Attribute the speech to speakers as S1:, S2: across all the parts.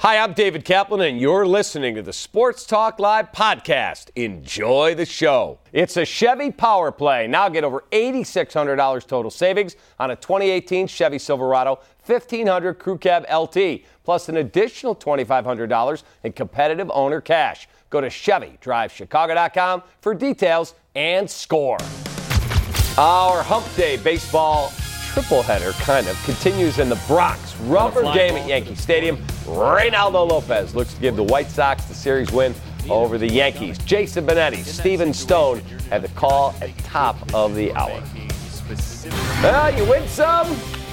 S1: Hi, I'm David Kaplan, and you're listening to the Sports Talk Live podcast. Enjoy the show. It's a Chevy Power Play. Now get over $8,600 total savings on a 2018 Chevy Silverado 1500 Crew Cab LT, plus an additional $2,500 in competitive owner cash. Go to ChevyDriveChicago.com for details and score. Our Hump Day baseball triple header kind of continues in the Bronx. Rubber game at Yankee Stadium. Reynaldo Lopez looks to give the White Sox the series win over the Yankees. Jason Benetti, Steven Stone have the call at top of the hour. Well, you win some,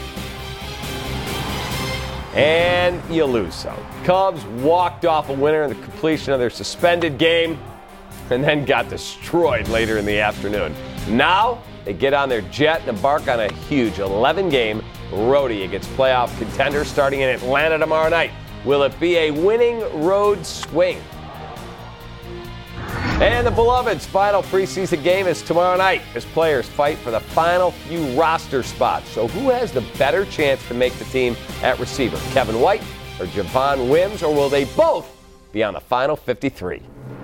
S1: and you lose some. Cubs walked off a winner in the completion of their suspended game and then got destroyed later in the afternoon. Now they get on their jet and embark on a huge 11-game roadie against playoff contenders starting in Atlanta tomorrow night. Will it be a winning road swing? And the Beloved's final preseason game is tomorrow night as players fight for the final few roster spots. So who has the better chance to make the team at receiver? Kevin White or Javon Wims, or will they both be on the final 53?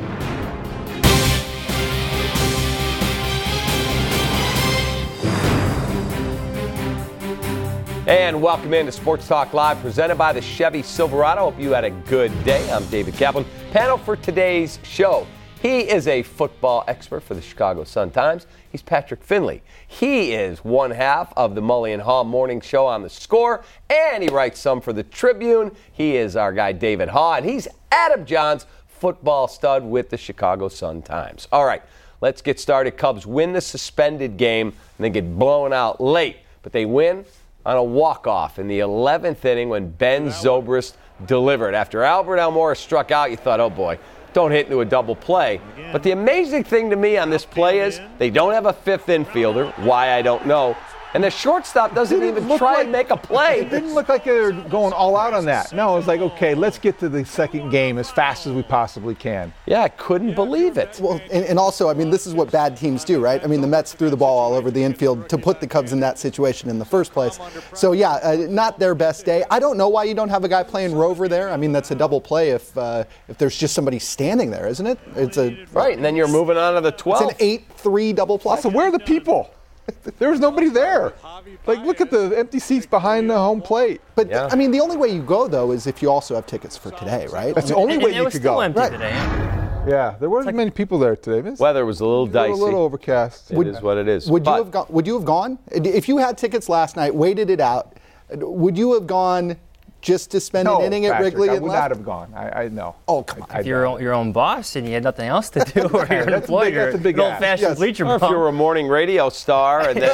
S1: And welcome into Sports Talk Live, presented by the Chevy Silverado. Hope you had a good day. I'm David Kaplan. Panel for today's show. He is a football expert for the Chicago Sun-Times. He's Patrick Finley. He is one half of the Mully & Haugh morning show on The Score, and he writes some for the Tribune. He is our guy, David Haugh, and he's Adam Johns, football stud with the Chicago Sun-Times. All right, let's get started. Cubs win the suspended game and they get blown out late, but they win on a walk-off in the 11th inning when Ben Zobrist delivered. After Albert Almora struck out, you thought, oh boy, don't hit into a double play. But the amazing thing to me on this play is they don't have a fifth infielder. Why, I don't know. And the shortstop doesn't even try and make a play.
S2: It didn't look like they were going all out on that. No, it was like, okay, let's get to the second game as fast as we possibly can.
S1: Yeah, I couldn't believe it.
S3: Well, and also, I mean, this is what bad teams do, right? I mean, the Mets threw the ball all over the infield to put the Cubs in that situation in the first place. So, yeah, not their best day. I don't know why you don't have a guy playing Rover there. I mean, that's a double play if there's just somebody standing there, isn't it?
S1: Right, and then you're moving on to the 12th.
S3: It's an 8-3 double play.
S2: So where are the people? There was nobody there. Like, look at the empty seats behind the home plate.
S3: But, yeah. I mean, the only way you go, though, is if you also have tickets for today, right?
S2: That's the only way you could go.
S4: Empty today.
S2: Yeah, there wasn't many people there today.
S1: Weather was a little dicey.
S2: A little overcast.
S1: It is what it is.
S3: Would you have gone? If you had tickets last night, waited it out, would you have gone just to spend an inning at Wrigley?
S2: I would not have gone. I know.
S3: Oh, come on.
S4: If you're your own boss and you had nothing else to do, or you're an employee,
S2: that's a big
S4: an old-fashioned bleacher
S1: bum. Or if you were a morning radio star and then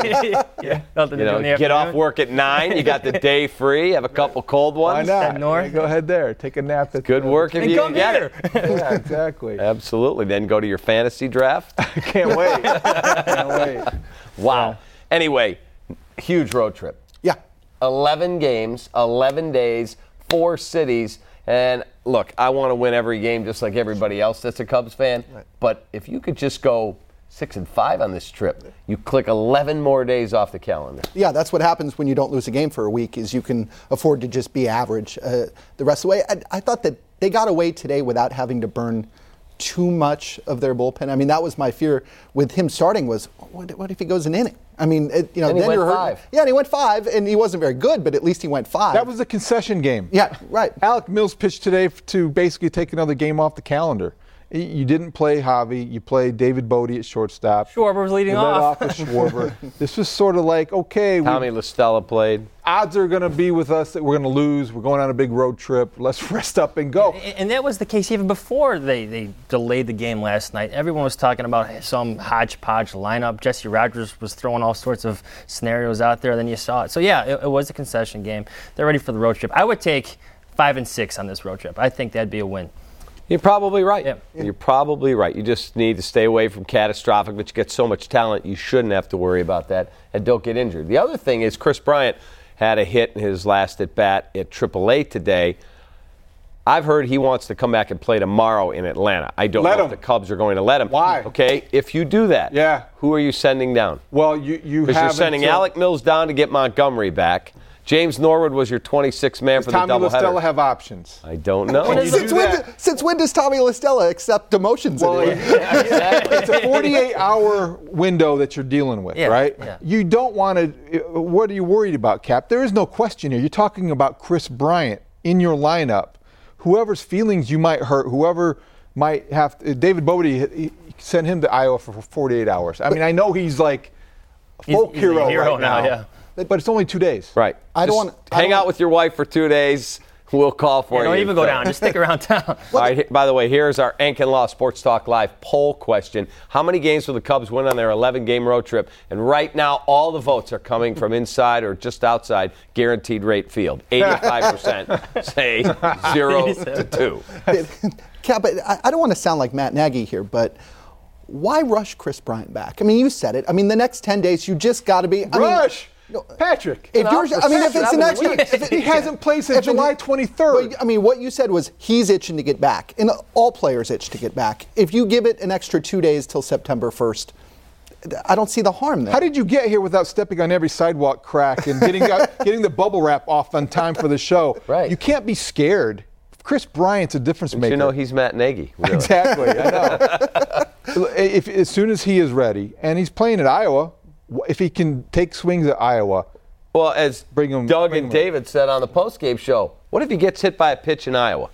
S1: get off work at 9, you got the day free, have a couple cold ones.
S2: Why not? Go ahead there. Take a nap.
S1: Good work if you can get it.
S2: Yeah, exactly.
S1: Absolutely. Then go to your fantasy draft.
S2: Can't wait. Can't wait.
S1: Wow. Yeah. Anyway, huge road trip.
S3: Yeah.
S1: 11 games, 11 days, 4 cities. And look, I want to win every game just like everybody else that's a Cubs fan. Right. But if you could just go 6-5 on this trip, you click 11 more days off the calendar.
S3: Yeah, that's what happens when you don't lose a game for a week, is you can afford to just be average the rest of the way. I thought that they got away today without having to burn too much of their bullpen. I mean, that was my fear with him starting was, what if he goes an inning? I mean,
S1: and then you're hurt. 5.
S3: Yeah, and he went 5, and he wasn't very good, but at least he went 5.
S2: That was a concession game.
S3: Yeah, right.
S2: Alec Mills pitched today to basically take another game off the calendar. You didn't play Javi. You played David Bodie at shortstop.
S4: Schwarber was leading off.
S2: You led off with Schwarber. This was sort of like, okay.
S1: Tommy La Stella played.
S2: Odds are going to be with us that we're going to lose. We're going on a big road trip. Let's rest up and go.
S4: And that was the case even before they delayed the game last night. Everyone was talking about some hodgepodge lineup. Jesse Rogers was throwing all sorts of scenarios out there. Then you saw it. So, yeah, it was a concession game. They're ready for the road trip. I would take 5-6 on this road trip. I think that'd be a win.
S1: You're probably right.
S4: Yeah.
S1: You're probably right. You just need to stay away from catastrophic, but you get so much talent, you shouldn't have to worry about that, and don't get injured. The other thing is Chris Bryant had a hit in his last at-bat at AAA today. I've heard he wants to come back and play tomorrow in Atlanta. I don't know if the Cubs are going to let him.
S2: Why?
S1: Okay, if you do that, who are you sending down?
S2: Well, you
S1: because you're sending Alec Mills down to get Montgomery back. James Norwood was your 26th man for the
S2: Tommy
S1: doubleheader.
S2: LaStella have options?
S1: I don't know.
S2: When you do that-
S3: Since when does Tommy LaStella accept demotions anyway?
S2: It's a 48-hour window that you're dealing with,
S4: Yeah,
S2: right?
S4: yeah.
S2: You don't want to. What are you worried about, Cap? There is no question here. You're talking about Chris Bryant in your lineup. Whoever's feelings you might hurt, whoever might have. David Bodie, he sent him to Iowa for 48 hours. I mean, I know he's like a folk
S4: He's a
S2: hero,
S4: hero
S2: right
S4: now,
S2: now,
S4: yeah.
S2: but it's only 2 days.
S1: Right.
S3: I don't
S1: Just
S3: want- I
S1: hang
S3: don't
S1: out
S3: want-
S1: with your wife for 2 days. We'll call for you.
S4: Don't even go down. Just stick around town.
S1: All right, by the way, here's our Ankin Law Sports Talk Live poll question. How many games will the Cubs win on their 11-game road trip? And right now, all the votes are coming from inside or just outside Guaranteed Rate Field. 85% say 0-2.
S3: Cap, I don't want to sound like Matt Nagy here, but why rush Chris Bryant back? I mean, you said it. I mean, the next 10 days, you just got to be.
S2: Rush! Patrick.
S3: If you're, I mean, if it's the next week,
S2: He hasn't played since July 23rd.
S3: But, I mean, what you said was he's itching to get back, and all players itch to get back. If you give it an extra 2 days till September 1st, I don't see the harm there.
S2: How did you get here without stepping on every sidewalk crack and getting the bubble wrap off on time for the show?
S1: Right.
S2: You can't be scared. Chris Bryant's a difference maker.
S1: You know he's Matt Nagy. Really.
S2: Exactly, I know. As soon as he is ready, and he's playing at Iowa, if he can take swings at Iowa,
S1: Well, as
S2: Bring him-
S1: Doug
S2: bring
S1: and
S2: him.
S1: David said on the postgame show, what if he gets hit by a pitch in Iowa?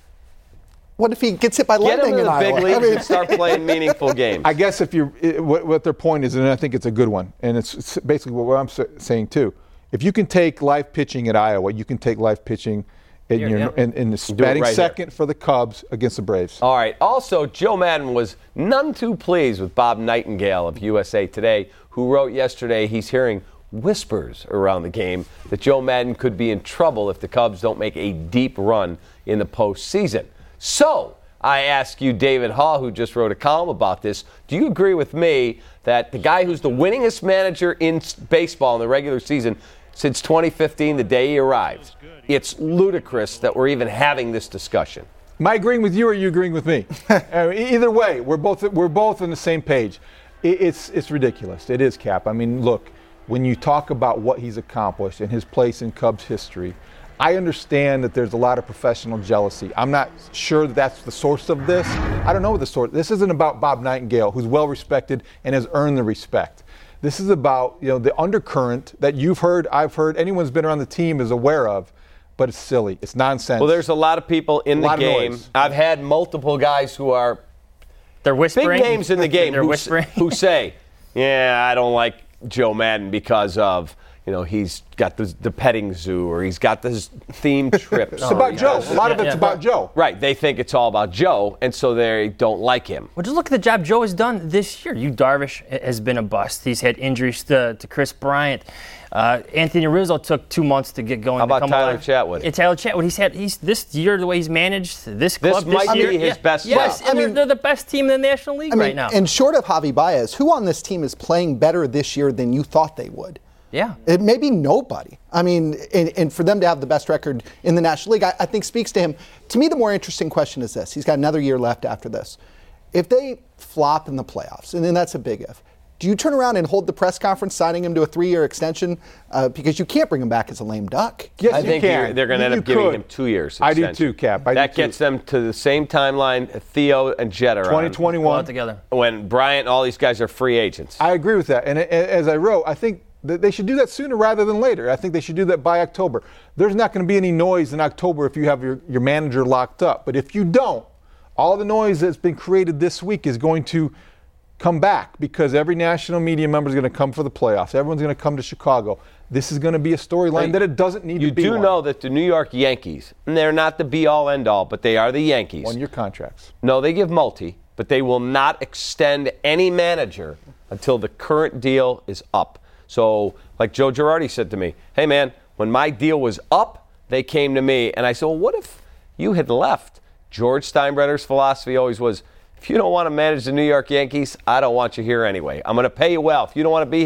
S3: What if he gets hit by
S1: Get him
S3: lightning
S1: to
S3: in
S1: the
S3: Iowa?
S1: big leagues and start playing meaningful games.
S2: I guess if you're what their point is, and I think it's a good one, and it's basically what I'm saying too. If you can take live pitching at Iowa, you can take live pitching in the batting
S1: right
S2: second for the Cubs against the Braves.
S1: All right. Also, Joe Madden was none too pleased with Bob Nightingale of USA Today, who wrote yesterday he's hearing whispers around the game that Joe Madden could be in trouble if the Cubs don't make a deep run in the postseason. So, I ask you, David Haw, who just wrote a column about this, do you agree with me that the guy who's the winningest manager in baseball in the regular season since 2015, the day he arrived, it's ludicrous that we're even having this discussion?
S2: Am I agreeing with you or are you agreeing with me? Either way, we're both on the same page. It's ridiculous. It is, Cap. I mean, look, when you talk about what he's accomplished and his place in Cubs history, I understand that there's a lot of professional jealousy. I'm not sure that's the source of this. I don't know what the source. This isn't about Bob Nightingale, who's well respected and has earned the respect. This is about the undercurrent that you've heard, I've heard, anyone's been around the team is aware of. But it's silly. It's nonsense.
S1: Well, there's a lot of people in the game.
S2: Noise.
S1: I've had multiple guys who are
S4: They're whispering.
S1: big names in the game
S4: They're
S1: who,
S4: whispering.
S1: who say, yeah, I don't like Joe Madden because of, he's got the petting zoo or he's got this themed trips.
S2: It's about Joe. A lot of it's about Joe.
S1: Right. They think it's all about Joe, and so they don't like him.
S4: Well, just look at the job Joe has done this year. Darvish has been a bust. He's had injuries to Chris Bryant. Anthony Rizzo took 2 months to get going.
S1: How about
S4: to come
S1: Tyler
S4: alive.
S1: Chatwood?
S4: And Tyler Chatwood. He's this year, the way he's managed this club
S1: might
S4: year.
S1: be his best
S4: Yes,
S1: job.
S4: and they're the best team in the National League right now.
S3: And short of Javi Baez, who on this team is playing better this year than you thought they would?
S4: Yeah.
S3: It may be nobody. I mean, and for them to have the best record in the National League, I think speaks to him. To me, the more interesting question is this. He's got another year left after this. If they flop in the playoffs, and then that's a big if, do you turn around and hold the press conference signing him to a 3-year extension? Because you can't bring him back as a lame duck.
S2: Yes,
S1: I
S2: you
S1: think
S2: can.
S1: they're going to end
S2: You
S1: up giving
S2: could.
S1: him 2 years.
S2: I do
S1: extension.
S2: too, Cap.
S1: That gets them to the same timeline Theo and Jet are on.
S2: 2021.
S4: All together.
S1: When Bryant and all these guys are free agents.
S2: I agree with that. And as I wrote, I think that they should do that sooner rather than later. I think they should do that by October. There's not going to be any noise in October if you have your manager locked up. But if you don't, all the noise that's been created this week is going to come back because every national media member is going to come for the playoffs. Everyone's going to come to Chicago. This is going to be a storyline that it doesn't need to be.
S1: You do know that the New York Yankees, and they're not the be-all, end-all, but they are the Yankees.
S2: 1-year contracts.
S1: No, they give multi, but they will not extend any manager until the current deal is up. So, like Joe Girardi said to me, hey, man, when my deal was up, they came to me. And I said, well, what if you had left? George Steinbrenner's philosophy always was, if you don't want to manage the New York Yankees, I don't want you here anyway. I'm going to pay you well. If you don't want to be here,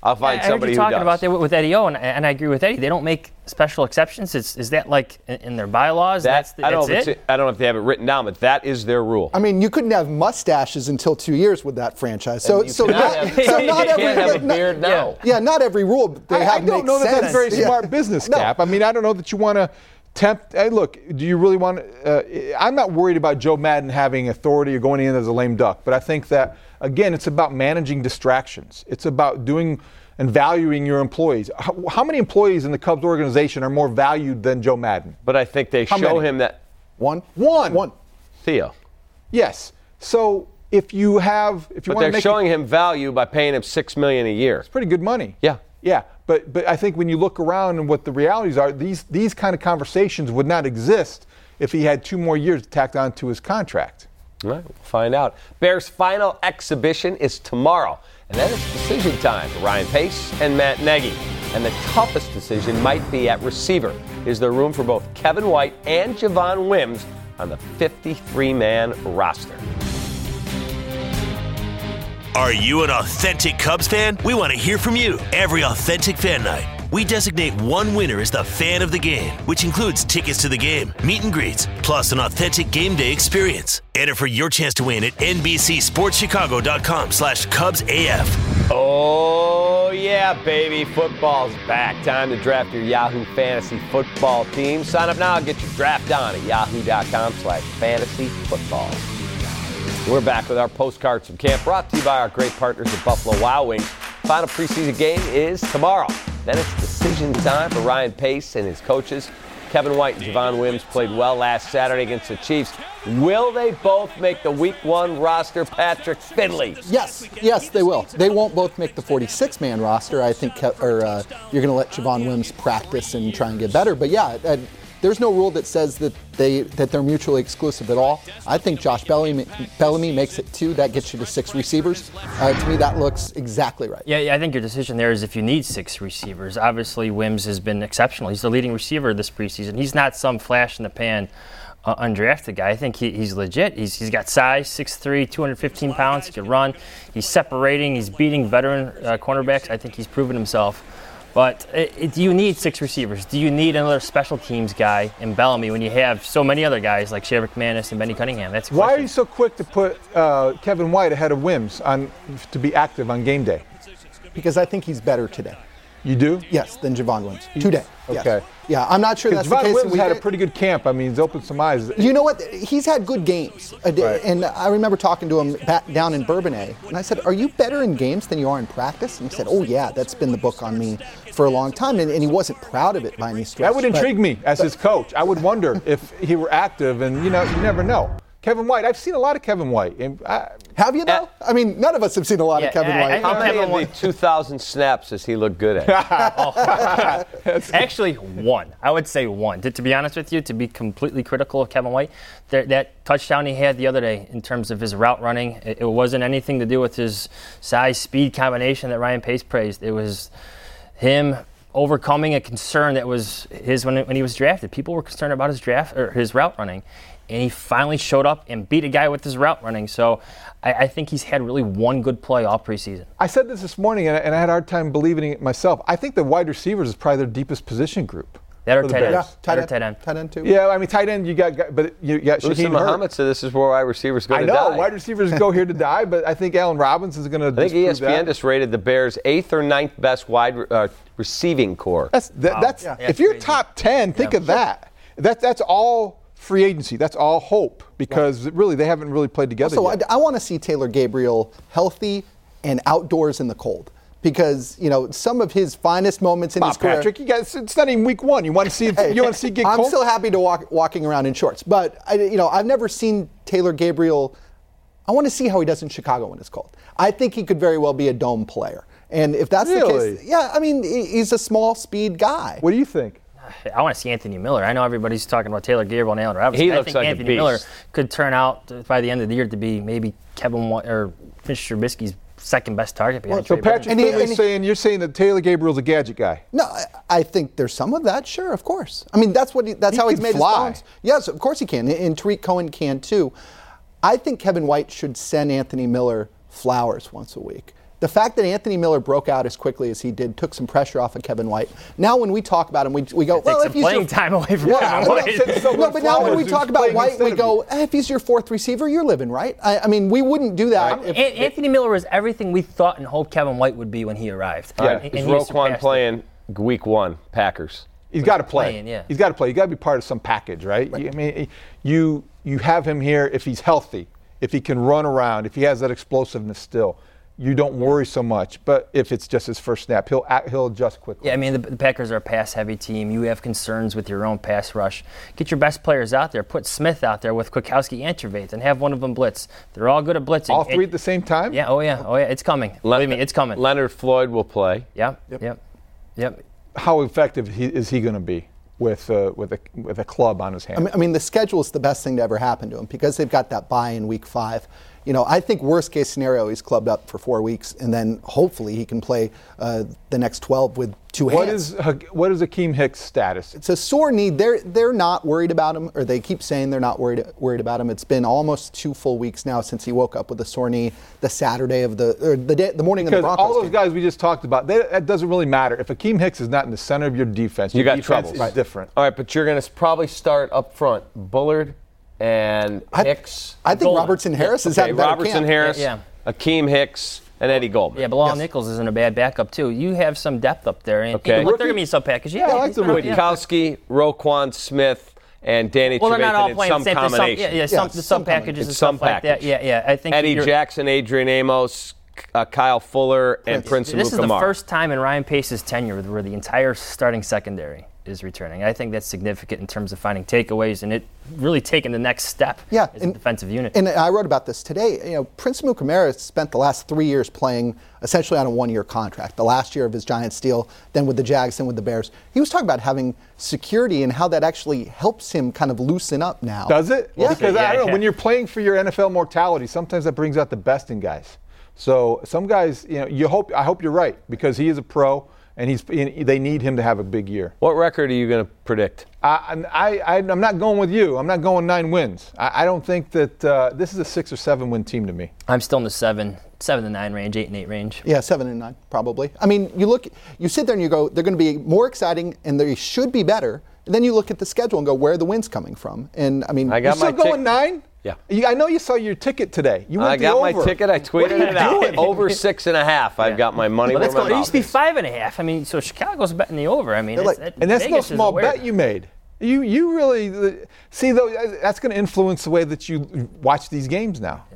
S1: I'll find somebody who does.
S4: I heard you talking about that with Eddie O, and I agree with Eddie. They don't make special exceptions. Is that like in their bylaws?
S1: I don't know if they have it written down, but that is their rule.
S3: I mean, you couldn't have mustaches until 2 years with that franchise. So not
S1: every have a beard now.
S3: Yeah, not every rule they have makes sense.
S2: I don't know that that's very smart business, Cap. I mean, I don't know that you want to tempt. Hey, look, do you really want to? I'm not worried about Joe Madden having authority or going in as a lame duck, but I think that, again, it's about managing distractions. It's about doing and valuing your employees. How many employees in the Cubs organization are more valued than Joe Madden?
S1: But I think they show him that.
S3: One.
S1: Theo.
S2: Yes. So if you want to
S1: But they're showing him value by paying him $6 million a year.
S2: It's pretty good money.
S1: Yeah.
S2: Yeah. But I think when you look around and what the realities are, these kind of conversations would not exist if he had 2 more years tacked on to his contract.
S1: All right, we'll find out. Bears' final exhibition is tomorrow, and then it's decision time for Ryan Pace and Matt Nagy. And the toughest decision might be at receiver. Is there room for both Kevin White and Javon Wims on the 53-man roster?
S5: Are you an authentic Cubs fan? We want to hear from you every Authentic Fan Night. We designate one winner as the fan of the game, which includes tickets to the game, meet and greets, plus an authentic game day experience. Enter for your chance to win at NBCSportsChicago.com/CubsAF.
S1: Oh, yeah, baby. Football's back. Time to draft your Yahoo Fantasy Football team. Sign up now and get your draft on at yahoo.com/fantasyfootball. We're back with our postcards from camp, brought to you by our great partners at Buffalo Wild Wings. Final preseason game is tomorrow. Then it's decision time for Ryan Pace and his coaches. Kevin White and Javon Wims played well last Saturday against the Chiefs. Will they both make the Week 1 roster, Patrick Finley?
S3: Yes, they will. They won't both make the 46-man roster. I think you're going to let Javon Wims practice and try and get better. But yeah, there's no rule that says that they're mutually exclusive at all. I think Josh Bellamy makes it 2. That gets you to 6 receivers. To me, that looks exactly right.
S4: Yeah, I think your decision there is if you need 6 receivers. Obviously, Wims has been exceptional. He's the leading receiver this preseason. He's not some flash-in-the-pan undrafted guy. I think he's legit. He's got size, 6'3", 215 pounds. He can run. He's separating. He's beating veteran cornerbacks. I think he's proven himself. But do you need 6 receivers? Do you need another special teams guy in Bellamy when you have so many other guys like Shavon McManus and Benny Cunningham? That's
S2: why are you so quick to put Kevin White ahead of Wims to be active on game day?
S3: Because I think he's better today.
S2: You do?
S3: Yes, than Javon Wims. Today.
S2: Okay.
S3: Yes. Yeah, I'm not sure that's the
S2: Javon
S3: case.
S2: Wims had a pretty good camp. I mean, he's opened some eyes.
S3: You know what? He's had good games.
S2: Right.
S3: And I remember talking to him back down in Bourbonnais, and I said, are you better in games than you are in practice? And he said, oh, yeah, that's been the book on me for a long time. And he wasn't proud of it by any stretch.
S2: That would intrigue me as his coach. I would wonder if he were active, and, you never know. Kevin White, I've seen a lot of Kevin White.
S3: Have you, though? I mean, none of us have seen a lot of Kevin White.
S1: How many of the 2,000 snaps does he look good at?
S4: Actually, 1. I would say 1. To be honest with you, to be completely critical of Kevin White, that touchdown he had the other day in terms of his route running, it wasn't anything to do with his size-speed combination that Ryan Pace praised. It was him overcoming a concern that was his when he was drafted. People were concerned about his route running. And he finally showed up and beat a guy with his route running. So I think he's had really 1 good play all preseason. I
S2: said this morning, and I had a hard time believing it myself. I think the wide receivers is probably their deepest position group.
S4: That or tight end.
S3: Yeah,
S4: tight end.
S3: Tight end, too.
S2: Yeah, I mean, tight end, you got Shaheed
S1: Muhammad said this is where wide receivers go to die.
S2: I know, wide receivers go here to die, but I think Allen Robinson is going to
S1: I think ESPN just rated the Bears' 8th or 9th best wide receiving core.
S2: If you're crazy. Top 10, think of that. That's all free agency. That's all hope because really they haven't really played together yet.
S3: I want to see Taylor Gabriel healthy and outdoors in the cold because some of his finest moments in his career.
S2: Patrick, it's not even week 1. You want to see get cold?
S3: I'm still happy to walking around in shorts, but I've never seen Taylor Gabriel. I want to see how he does in Chicago when it's cold. I think he could very well be a dome player, and if that's the case, yeah, I mean he's a small speed guy.
S2: What do you think?
S4: I want to see Anthony Miller. I know everybody's talking about Taylor Gabriel and Allen Robinson.
S1: I think
S4: Anthony Miller could turn out by the end of the year to be maybe Kevin White or Mitch Trubisky's second best target.
S2: So Patrick you're saying that Taylor Gabriel's a gadget guy.
S3: No, I think there's some of that. Sure, of course. I mean that's how he's made his bones. Yes, of course he can, and Tariq Cohen can too. I think Kevin White should send Anthony Miller flowers once a week. The fact that Anthony Miller broke out as quickly as he did took some pressure off of Kevin White. Now when we talk about him, we go, well,
S4: if he's playing time away from Kevin White.
S3: No, but now when we talk about White, we go, if he's your fourth receiver, you're living, right? I mean, we wouldn't do that.
S4: Right. Anthony Miller was everything we thought and hoped Kevin White would be when he arrived.
S1: Yeah, is Roquan playing week 1, Packers?
S2: He's got to play.
S4: Playing,
S2: He's got to play. You got to be part of some package, right? I mean, you have him here if he's healthy, if he can run around, if he has that explosiveness still. You don't worry so much. But if it's just his first snap, he'll adjust quickly.
S4: Yeah, I mean, the Packers are a pass-heavy team. You have concerns with your own pass rush. Get your best players out there. Put Smith out there with Kwiatkowski and Trevathan and have one of them blitz. They're all good at blitzing.
S2: All three at the same time?
S4: Yeah, oh yeah. It's coming. Believe me, it's coming.
S1: Leonard Floyd will play.
S4: Yep.
S2: How effective is he going to be with a club on his hand?
S3: I mean, the schedule is the best thing to ever happen to him because they've got that bye in week 5. I think worst case scenario, he's clubbed up for 4 weeks, and then hopefully he can play the next 12 with 2 hands.
S2: What is Akeem Hicks' status?
S3: It's a sore knee. They're not worried about him, or they keep saying they're not worried about him. It's been almost 2 full weeks now since he woke up with a sore knee the Saturday of the morning of the Broncos
S2: all those
S3: game.
S2: guys we just talked about, that doesn't really matter. If Akeem Hicks is not in the center of your defense,
S1: you got
S2: defense
S1: trouble.
S2: is different.
S1: All right, but you're going to probably start up front. Bullard and Hicks.
S3: I think Robertson Harris is having better
S1: Robertson
S3: camp.
S1: Harris, Akeem Hicks, and Eddie Goldman.
S4: Yeah, Bilal Nichols isn't a bad backup, too. You have some depth up there. And
S1: Okay.
S4: they're going to be some package.
S2: I like the rookie.
S1: Kwiatkowski, Roquan Smith, and Danny
S4: Well, they're not all
S1: Trevathan in
S4: playing
S1: some
S4: the same.
S1: combination.
S4: Some packages and
S1: It's some
S4: stuff like that.
S1: package.
S4: Yeah. I think
S1: Eddie Jackson, Adrian Amos, Kyle Fuller, and Prince
S4: This is the
S1: Amukamara.
S4: first time in Ryan Pace's tenure where the entire starting secondary is returning. I think that's significant in terms of finding takeaways and it really taking the next step as a defensive unit.
S3: And I wrote about this today. Prince Amukamara spent the last 3 years playing essentially on a 1-year contract. The last year of his Giants deal, then with the Jags, then with the Bears. He was talking about having security and how that actually helps him kind of loosen up now.
S2: Does it?
S3: Yeah.
S2: Because I don't know, when you're playing for your NFL mortality, sometimes that brings out the best in guys. So some guys, I hope you're right because he is a pro. And they need him to have a big year.
S1: What record are you going to predict?
S2: I'm not going with you. I'm not going 9 wins. I don't think that this is a 6 or 7 win team to me.
S4: I'm still in the 7 to 9 range, 8 and 8 range.
S3: Yeah, 7 and 9 probably. I mean, you sit there and you go, they're going to be more exciting and they should be better. And then you look at the schedule and go, where are the wins coming from? And I mean,
S2: you're still going 9?
S1: Yeah.
S2: I know you saw your ticket today. You went
S1: I got
S2: the
S1: my
S2: over.
S1: ticket. I tweeted it out. Over 6.5. I've got my money where my
S4: It used
S1: mouth
S4: to be
S1: is.
S4: 5.5. I mean, so Chicago's betting the over. I mean,
S2: And that's no small bet you made. You really see though. That's going to influence the way that you watch these games now.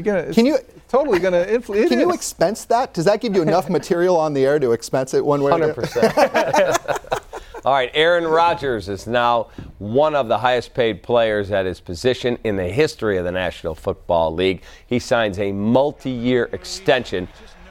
S2: Totally going to influence.
S3: Can you expense that? Does that give you enough material on the air to expense it one way?
S1: 100%. All right, Aaron Rodgers is now one of the highest paid players at his position in the history of the National Football League. He signs a multi-year extension,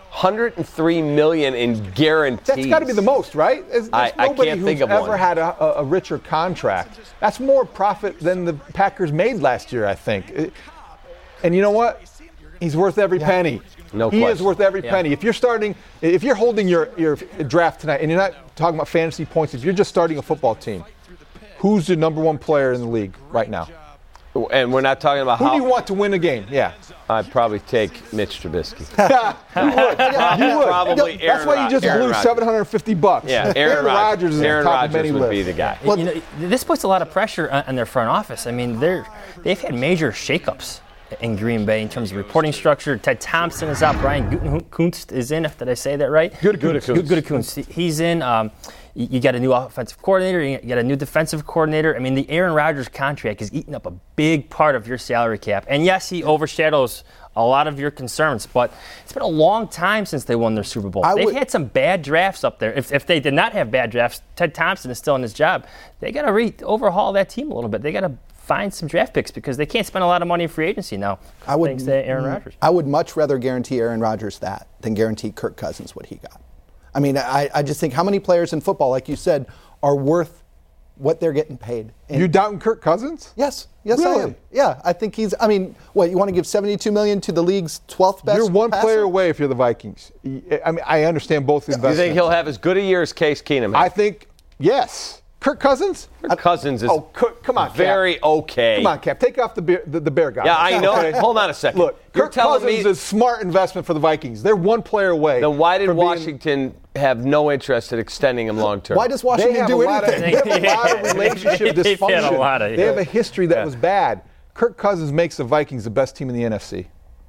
S1: $103 million in guarantees.
S2: That's got to be the most, right?
S1: I can't think of one.
S2: Nobody who's ever had a richer contract. That's more profit than the Packers made last year, I think. And you know what? He's worth every penny.
S1: No
S2: he
S1: question.
S2: is worth every penny. If you're holding your draft tonight, and you're not talking about fantasy points, if you're just starting a football team, who's the number 1 player in the league right now?
S1: And we're not talking about
S2: Who do you want to win a game? Yeah.
S1: I'd probably take Mitch Trubisky.
S2: You would.
S1: Probably
S2: That's why you just blew $750.
S1: Yeah, Aaron Rodgers
S2: is
S1: Aaron
S2: top of
S1: Rodgers
S2: many
S1: would be
S2: lists.
S1: the guy.
S4: Well, this puts a lot of pressure on their front office. I mean, they've had major shakeups in Green Bay in terms of reporting structure. Ted Thompson is out. Brian Gutekunst is in, did I say that right? Gutekunst. He's in. You got a new offensive coordinator. You got a new defensive coordinator. I mean, the Aaron Rodgers contract is eating up a big part of your salary cap. And yes, he overshadows a lot of your concerns, but it's been a long time since they won their Super Bowl. They've had some bad drafts up there. If they did not have bad drafts, Ted Thompson is still in his job. They got to overhaul that team a little bit. They got to find some draft picks because they can't spend a lot of money in free agency now, thanks to Aaron Rodgers.
S3: I would much rather guarantee Aaron Rodgers that than guarantee Kirk Cousins what he got. I mean, I just think how many players in football, like you said, are worth what they're getting paid. And
S2: you doubting Kirk Cousins?
S3: Yes,
S2: really?
S3: I am. Yeah, I think he's. I mean, what you want to give $72 million to the league's 12th best?
S2: You're one
S3: passer?
S2: player away if you're the Vikings. I mean, I understand both investments.
S1: You think he'll have as good a year as Case Keenum?
S2: I think yes. Kirk Cousins?
S1: Kirk Cousins is
S2: come on, Cap.
S1: very okay.
S2: Come on, Cap. Take off the bear guy.
S1: Yeah, I know.
S2: Okay.
S1: Hold on a second.
S2: Look,
S1: You're
S2: Kirk
S1: telling
S2: Cousins
S1: me
S2: is a smart investment for the Vikings. They're one player away.
S1: Then why did
S2: from being-
S1: Washington have no interest in extending him long term?
S3: Why does
S2: They
S3: Washington
S2: have
S3: do
S2: a lot of,
S3: anything?
S2: they have a lot of relationship
S4: They've had a
S2: dysfunction.
S4: lot of-
S2: They have a history that was bad. Kirk Cousins makes the Vikings the best team in the NFC.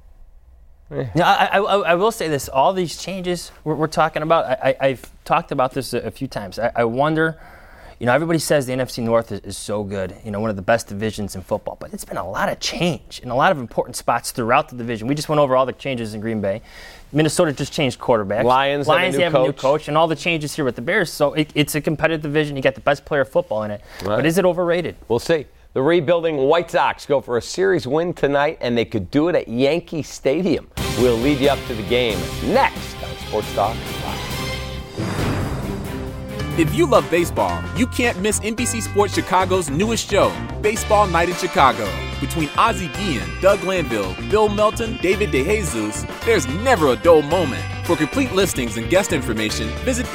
S4: Now, I will say this: all these changes we're talking about, I've talked about this a few times. I wonder, everybody says the NFC North is so good, one of the best divisions in football, but it's been a lot of change in a lot of important spots throughout the division. We just went over all the changes in Green Bay. Minnesota just changed quarterbacks.
S1: Lions have a new
S4: coach, and all the changes here with the Bears. So it's a competitive division. You got the best player of football in it.
S1: Right.
S4: But is it overrated?
S1: We'll see. The rebuilding White Sox go for a series win tonight, and they could do it at Yankee Stadium. We'll lead you up to the game next on Sports Talk Live.
S6: If you love baseball, you can't miss NBC Sports Chicago's newest show, Baseball Night in Chicago. Between Ozzie Guillen, Doug Glanville, Bill Melton, David DeJesus, there's never a dull moment. For complete listings and guest information, visit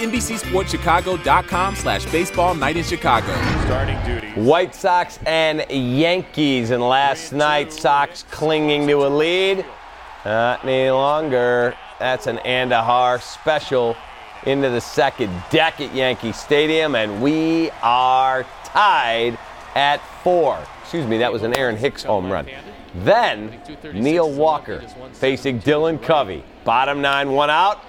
S6: NBCSportsChicago.com/Baseball Night in Chicago.
S7: Starting duty.
S1: White Sox and Yankees, and last night, Sox clinging to a lead. Not any longer. That's an Andahar special into the second deck at Yankee Stadium, and we are tied at 4. Excuse me, that was an Aaron Hicks home run. Then, Neil Walker facing Dylan Covey. Bottom 9, 1 out.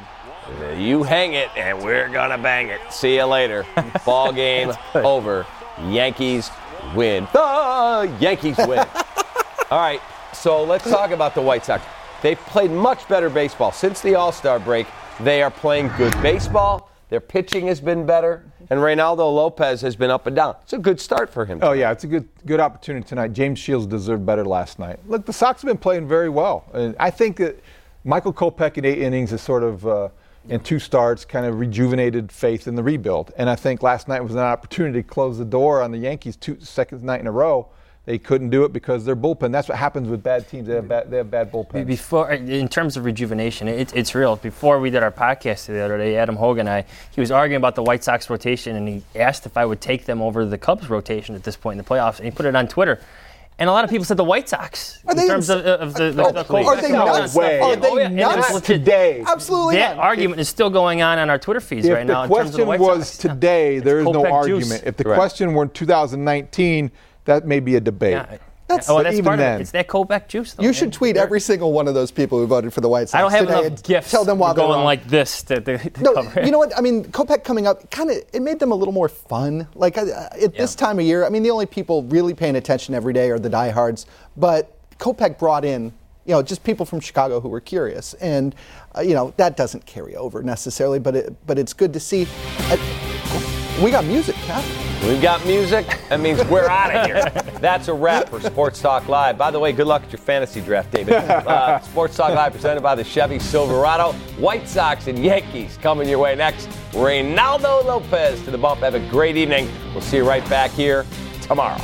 S1: You hang it, and we're going to bang it. See you later. Ball game over. Yankees win. The Yankees win. All right, so let's talk about the White Sox. They've played much better baseball since the All-Star break. They are playing good baseball. Their pitching has been better. And Reynaldo Lopez has been up and down. It's a good start for him.
S2: Oh, yeah, it's a good opportunity tonight. James Shields deserved better last night. Look, the Sox have been playing very well. And I think that Michael Kopech in 8 innings has sort of, in 2 starts, kind of rejuvenated faith in the rebuild. And I think last night was an opportunity to close the door on the Yankees second night in a row. They couldn't do it because their bullpen. That's what happens with bad teams. They have bad bullpens.
S4: Before, in terms of rejuvenation, it's real. Before we did our podcast the other day, Adam Hogan he was arguing about the White Sox rotation, and he asked if I would take them over the Cubs rotation at this point in the playoffs, and he put it on Twitter. And a lot of people said the White Sox in terms of the
S3: Are they nuts? Are they nuts
S2: today?
S3: Absolutely
S4: that
S3: not.
S4: argument is still going on our Twitter feeds right now.
S2: If the question was today, there is no
S4: Kopech
S2: argument.
S4: juice.
S2: If the question were in 2019, that may be a debate.
S4: Yeah.
S3: That's
S4: part
S2: even
S4: of
S2: then.
S4: it. It's that Kopech juice, though.
S3: You should tweet every single one of those people who voted for the White Sox.
S4: I don't have
S3: today
S4: enough
S3: and
S4: gifts
S3: Tell them why they're
S4: going
S3: wrong.
S4: like this to
S3: No,
S4: cover it.
S3: you know what? I mean, Kopech coming up, it made them a little more fun. Like at this time of year, I mean, the only people really paying attention every day are the diehards. But Kopech brought in, just people from Chicago who were curious, and that doesn't carry over necessarily. But it's good to see. We got music, Cap.
S1: We've got music. That means we're out of here. That's a wrap for Sports Talk Live. By the way, good luck at your fantasy draft, David. Sports Talk Live presented by the Chevy Silverado. White Sox and Yankees coming your way next. Reynaldo Lopez to the bump. Have a great evening. We'll see you right back here tomorrow.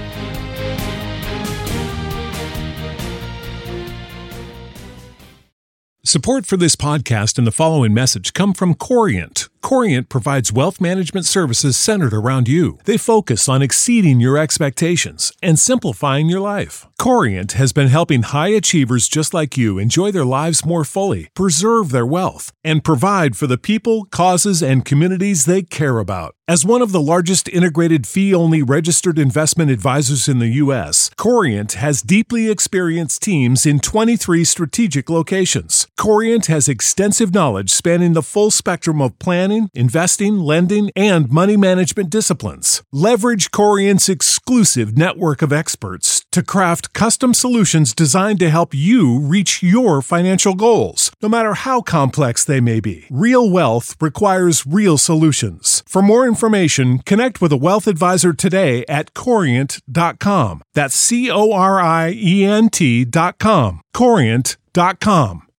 S8: Support for this podcast and the following message come from Corient. Corient provides wealth management services centered around you. They focus on exceeding your expectations and simplifying your life. Corient has been helping high achievers just like you enjoy their lives more fully, preserve their wealth, and provide for the people, causes, and communities they care about. As one of the largest integrated fee-only registered investment advisors in the U.S., Corient has deeply experienced teams in 23 strategic locations. Corient has extensive knowledge spanning the full spectrum of planning, investing, lending, and money management disciplines. Leverage Corient's exclusive network of experts to craft custom solutions designed to help you reach your financial goals, no matter how complex they may be. Real wealth requires real solutions. For more information, connect with a wealth advisor today at Corient.com. That's Corient.com. Corient.com.